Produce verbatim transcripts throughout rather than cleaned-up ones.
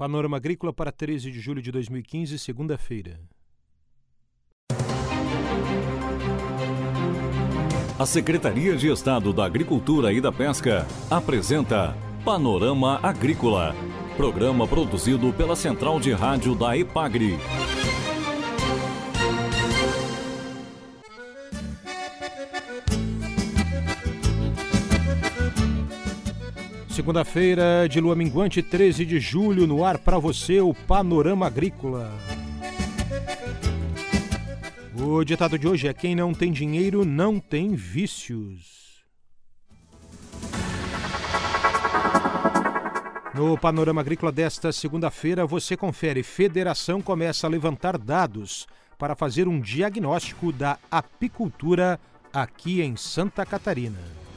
Panorama Agrícola para treze de julho de dois mil e quinze, segunda-feira. A Secretaria de Estado da Agricultura e da Pesca apresenta Panorama Agrícola, programa produzido pela Central de Rádio da EPAGRE. Segunda-feira de lua minguante, treze de julho, no ar para você o Panorama Agrícola. O ditado de hoje é: quem não tem dinheiro não tem vícios. No Panorama Agrícola desta segunda-feira, você confere: Federação começa a levantar dados para fazer um diagnóstico da apicultura aqui em Santa Catarina.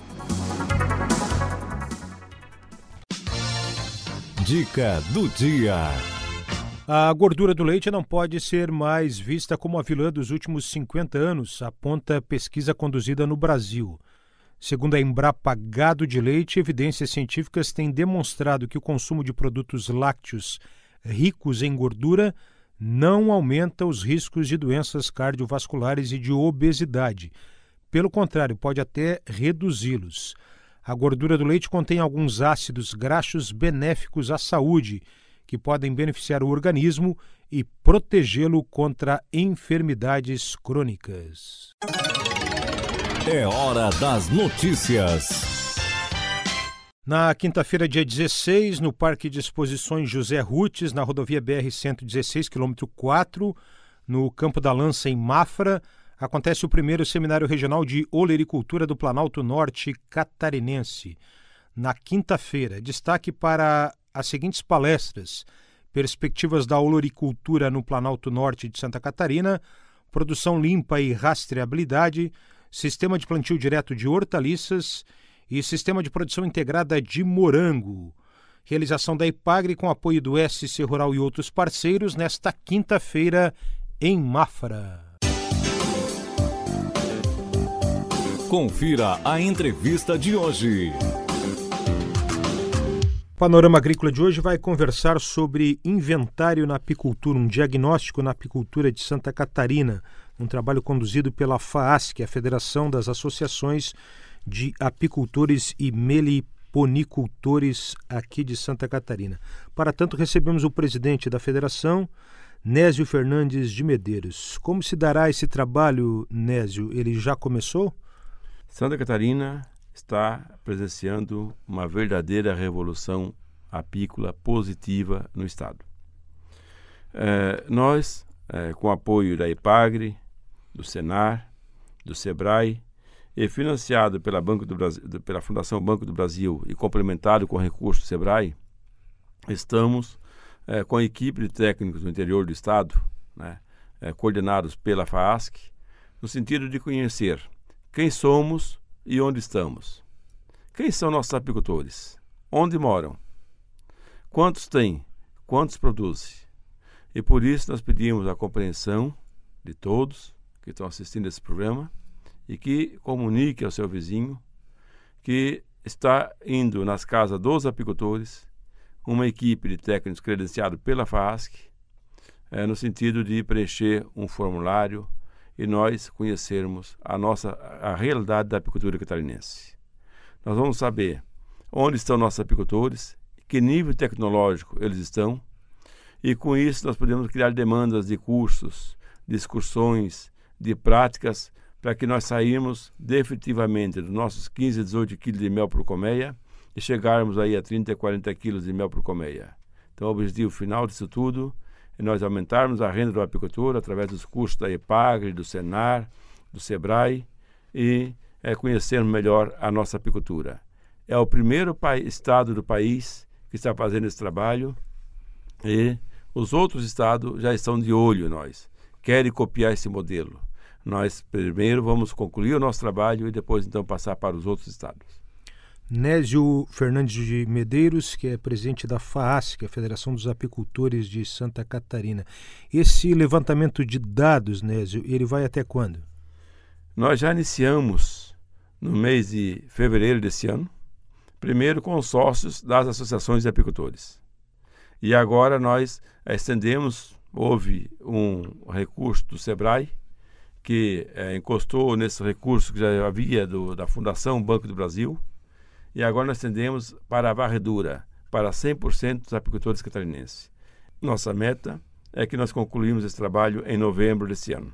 Dica do dia. A gordura do leite não pode ser mais vista como a vilã dos últimos cinquenta anos, aponta pesquisa conduzida no Brasil. Segundo a Embrapa Gado de Leite, evidências científicas têm demonstrado que o consumo de produtos lácteos ricos em gordura não aumenta os riscos de doenças cardiovasculares e de obesidade. Pelo contrário, pode até reduzi-los. A gordura do leite contém alguns ácidos graxos benéficos à saúde, que podem beneficiar o organismo e protegê-lo contra enfermidades crônicas. É hora das notícias. Na quinta-feira, dia dezesseis, no Parque de Exposições José Rutes, na rodovia B R cento e dezesseis, quilômetro quatro, no Campo da Lança, em Mafra, acontece o primeiro Seminário Regional de Olericultura do Planalto Norte Catarinense. Na quinta-feira, destaque para as seguintes palestras: Perspectivas da Olericultura no Planalto Norte de Santa Catarina, Produção Limpa e Rastreabilidade, Sistema de Plantio Direto de Hortaliças e Sistema de Produção Integrada de Morango. Realização da EPAGRE com apoio do S C Rural e outros parceiros nesta quinta-feira em Mafra. Confira a entrevista de hoje. O Panorama Agrícola de hoje vai conversar sobre inventário na apicultura, um diagnóstico na apicultura de Santa Catarina, um trabalho conduzido pela FAASC, a Federação das Associações de Apicultores e Meliponicultores aqui de Santa Catarina. Para tanto, recebemos o presidente da federação, Nésio Fernandes de Medeiros. Como se dará esse trabalho, Nésio? Ele já começou? Santa Catarina está presenciando uma verdadeira revolução apícola positiva no estado. É, nós, é, com o apoio da EPAGRE, do Senar, do SEBRAE, e financiado pela, Banco do Brasil, pela Fundação Banco do Brasil e complementado com recursos do SEBRAE, estamos é, com a equipe de técnicos do interior do estado, né, é, coordenados pela FAASC, no sentido de conhecer quem somos e onde estamos. Quem são nossos apicultores? Onde moram? Quantos têm? Quantos produzem? E por isso nós pedimos a compreensão de todos que estão assistindo esse programa e que comunique ao seu vizinho que está indo nas casas dos apicultores uma equipe de técnicos credenciado pela FAASC, é, no sentido de preencher um formulário e nós conhecermos a nossa a realidade da apicultura catarinense. Nós vamos saber onde estão nossos apicultores, que nível tecnológico eles estão, e com isso nós podemos criar demandas de cursos, de excursões, de práticas, para que nós sairmos definitivamente dos nossos quinze, dezoito quilos de mel por colmeia e chegarmos aí a trinta, quarenta quilos de mel por colmeia. Então o objetivo final disso tudo e nós aumentarmos a renda do apicultor através dos cursos da EPAGRE, do Senar, do SEBRAE e é, conhecermos melhor a nossa apicultura. É o primeiro pa- estado do país que está fazendo esse trabalho e os outros estados já estão de olho em nós, querem copiar esse modelo. Nós primeiro vamos concluir o nosso trabalho e depois então passar para os outros estados. Nésio Fernandes de Medeiros, que é presidente da FAASC, a Federação dos Apicultores de Santa Catarina. Esse levantamento de dados, Nésio, ele vai até quando? Nós já iniciamos no mês de fevereiro desse ano, primeiro com os sócios das associações de apicultores. E agora nós estendemos, houve um recurso do SEBRAE, que é, encostou nesse recurso que já havia do, da Fundação Banco do Brasil, e agora nós estendemos para a varredura, para cem por cento dos apicultores catarinenses. Nossa meta é que nós concluímos esse trabalho em novembro desse ano.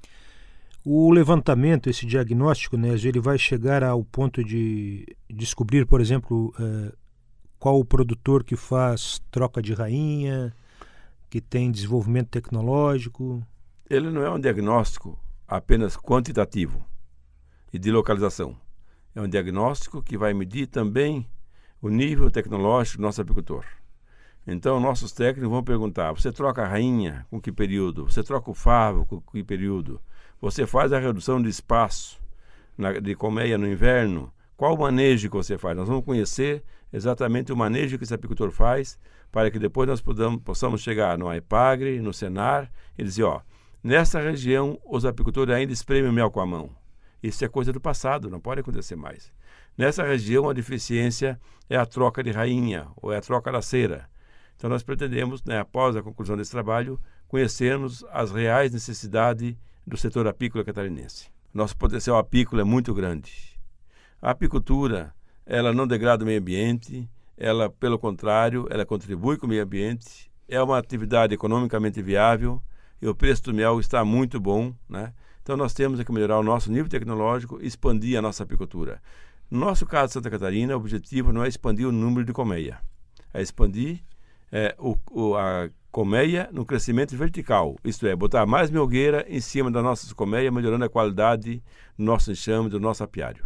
O levantamento, esse diagnóstico, Nésio, ele vai chegar ao ponto de descobrir, por exemplo, eh, qual o produtor que faz troca de rainha, que tem desenvolvimento tecnológico? Ele não é um diagnóstico apenas quantitativo e de localização. É um diagnóstico que vai medir também o nível tecnológico do nosso apicultor. Então, nossos técnicos vão perguntar: você troca a rainha com que período? Você troca o favo com que período? Você faz a redução de espaço na, de colmeia no inverno? Qual o manejo que você faz? Nós vamos conhecer exatamente o manejo que esse apicultor faz, para que depois nós podamos, possamos chegar no AIPAGRE, no SENAR, e dizer: ó, nessa região os apicultores ainda espremem o mel com a mão. Isso é coisa do passado, não pode acontecer mais. Nessa região a deficiência é a troca de rainha ou é a troca da cera. Então nós pretendemos, né, após a conclusão desse trabalho, conhecermos as reais necessidades do setor apícola catarinense. Nosso potencial apícola é muito grande. A apicultura, ela não degrada o meio ambiente, ela, pelo contrário, ela contribui com o meio ambiente, é uma atividade economicamente viável e o preço do mel está muito bom, né? Então nós temos que melhorar o nosso nível tecnológico e expandir a nossa apicultura. No nosso caso de Santa Catarina, o objetivo não é expandir o número de colmeia, é expandir é, o, o, a colmeia no crescimento vertical, isto é, botar mais melgueira em cima das nossas colmeias, melhorando a qualidade do nosso enxame, do nosso apiário.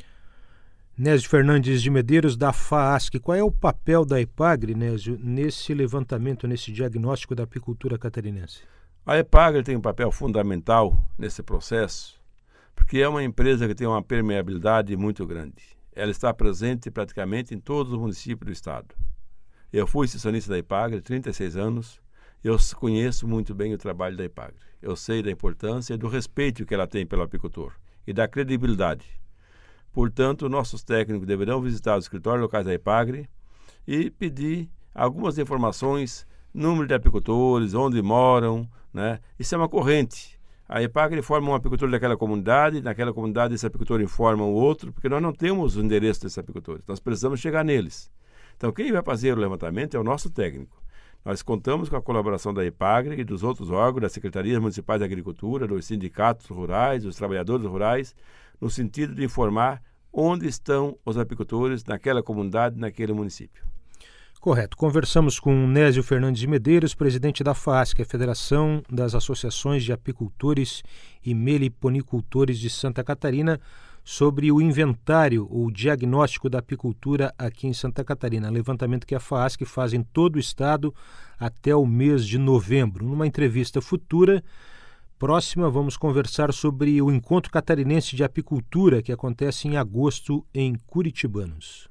Nésio Fernandes de Medeiros, da FAASC, qual é o papel da IPAGRE, Nésio, nesse levantamento, nesse diagnóstico da apicultura catarinense? A IPAGRE tem um papel fundamental nesse processo, porque é uma empresa que tem uma permeabilidade muito grande. Ela está presente praticamente em todos os municípios do estado. Eu fui assessorista da IPAGRE há trinta e seis anos, eu conheço muito bem o trabalho da IPAGRE. Eu sei da importância e do respeito que ela tem pelo apicultor e da credibilidade. Portanto, nossos técnicos deverão visitar os escritórios locais da IPAGRE e pedir algumas informações, número de apicultores, onde moram, né? Isso é uma corrente. A IPAGRE informa um apicultor daquela comunidade, naquela comunidade esse apicultor informa o outro, porque nós não temos o endereço desses apicultores, nós precisamos chegar neles. Então, quem vai fazer o levantamento é o nosso técnico. Nós contamos com a colaboração da IPAGRE e dos outros órgãos, das secretarias municipais de agricultura, dos sindicatos rurais, dos trabalhadores rurais, no sentido de informar onde estão os apicultores naquela comunidade, naquele município. Correto. Conversamos com Nésio Fernandes de Medeiros, presidente da FAASC, a Federação das Associações de Apicultores e Meliponicultores de Santa Catarina, sobre o inventário ou diagnóstico da apicultura aqui em Santa Catarina, levantamento que a FAASC faz em todo o estado até o mês de novembro. Numa entrevista futura, próxima, vamos conversar sobre o Encontro Catarinense de Apicultura, que acontece em agosto em Curitibanos.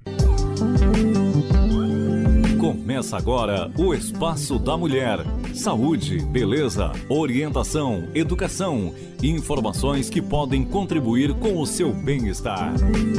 Começa agora o Espaço da Mulher. Saúde, beleza, orientação, educação e informações que podem contribuir com o seu bem-estar.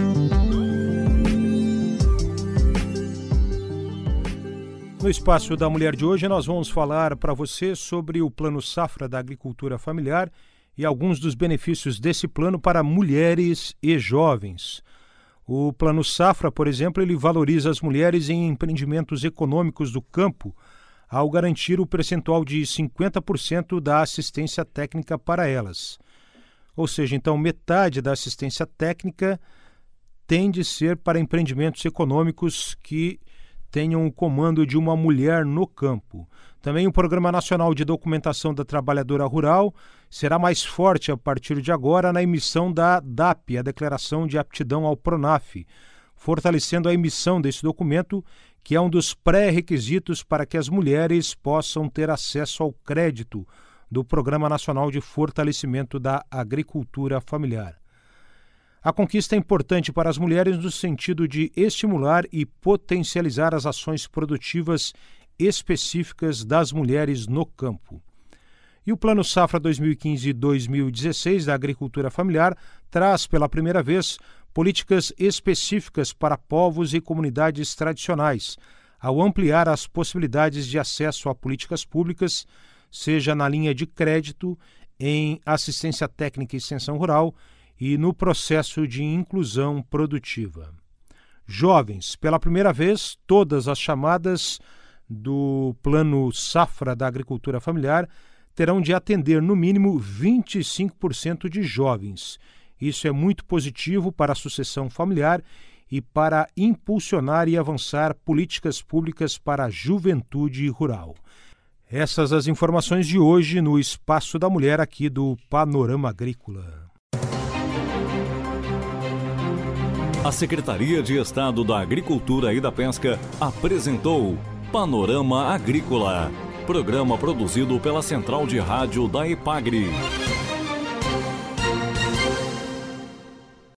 No Espaço da Mulher de hoje, nós vamos falar para você sobre o Plano Safra da Agricultura Familiar e alguns dos benefícios desse plano para mulheres e jovens. O Plano Safra, por exemplo, ele valoriza as mulheres em empreendimentos econômicos do campo ao garantir o percentual de cinquenta por cento da assistência técnica para elas. Ou seja, então, metade da assistência técnica tem de ser para empreendimentos econômicos que tenham o comando de uma mulher no campo. Também o Programa Nacional de Documentação da Trabalhadora Rural será mais forte a partir de agora na emissão da D A P, a Declaração de Aptidão ao PRONAF, fortalecendo a emissão desse documento, que é um dos pré-requisitos para que as mulheres possam ter acesso ao crédito do Programa Nacional de Fortalecimento da Agricultura Familiar. A conquista é importante para as mulheres no sentido de estimular e potencializar as ações produtivas específicas das mulheres no campo. E o Plano Safra dois mil e quinze a dois mil e dezesseis da Agricultura Familiar traz pela primeira vez políticas específicas para povos e comunidades tradicionais, ao ampliar as possibilidades de acesso a políticas públicas, seja na linha de crédito, em assistência técnica e extensão rural e no processo de inclusão produtiva. Jovens, pela primeira vez, todas as chamadas do Plano Safra da Agricultura Familiar terão de atender no mínimo vinte e cinco por cento de jovens. Isso é muito positivo para a sucessão familiar e para impulsionar e avançar políticas públicas para a juventude rural. Essas as informações de hoje no Espaço da Mulher aqui do Panorama Agrícola. A Secretaria de Estado da Agricultura e da Pesca apresentou Panorama Agrícola, programa produzido pela Central de Rádio da EPAGRE.